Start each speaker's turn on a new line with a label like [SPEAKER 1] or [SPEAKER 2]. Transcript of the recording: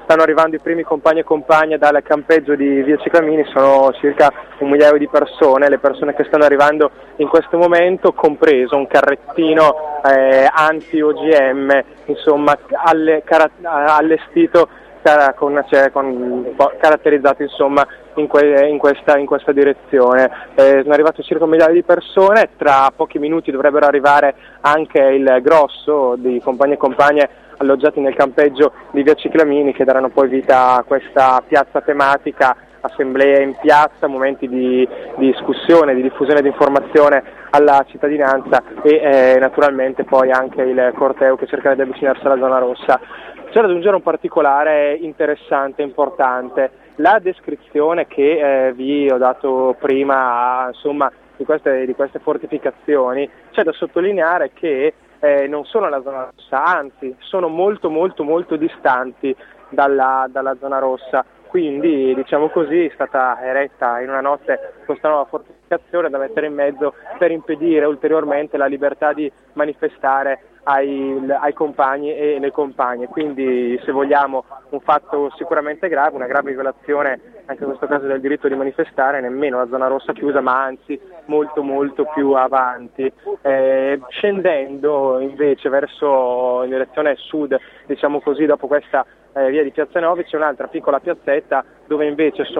[SPEAKER 1] stanno arrivando i primi compagni e compagne dal campeggio di Via Ciclamini, sono circa 1 migliaio di persone, le persone che stanno arrivando in questo momento, compreso un carrettino anti-OGM, insomma allestito, caratterizzato insomma in questa direzione. Sono arrivate circa 1 migliaio di persone, tra pochi minuti dovrebbero arrivare anche il grosso di compagni e compagne alloggiati nel campeggio di Via Ciclamini, che daranno poi vita a questa piazza tematica, assemblee in piazza, momenti di discussione, di diffusione di informazione alla cittadinanza e naturalmente poi anche il corteo che cercherà di avvicinarsi alla zona rossa. C'è da aggiungere un particolare interessante, importante: la descrizione che vi ho dato prima, insomma, di queste fortificazioni. C'è da sottolineare che non sono la zona rossa, anzi sono molto distanti dalla zona rossa. Quindi, diciamo così, è stata eretta in una notte questa nuova fortificazione da mettere in mezzo per impedire ulteriormente la libertà di manifestare ai compagni e le compagne. Quindi, se vogliamo, un fatto sicuramente grave, una grave violazione anche in questo caso del diritto di manifestare, nemmeno la zona rossa chiusa, ma anzi molto più avanti. Scendendo invece in direzione sud, diciamo così, dopo questa via di Piazza Novi, c'è un'altra piccola piazzetta dove invece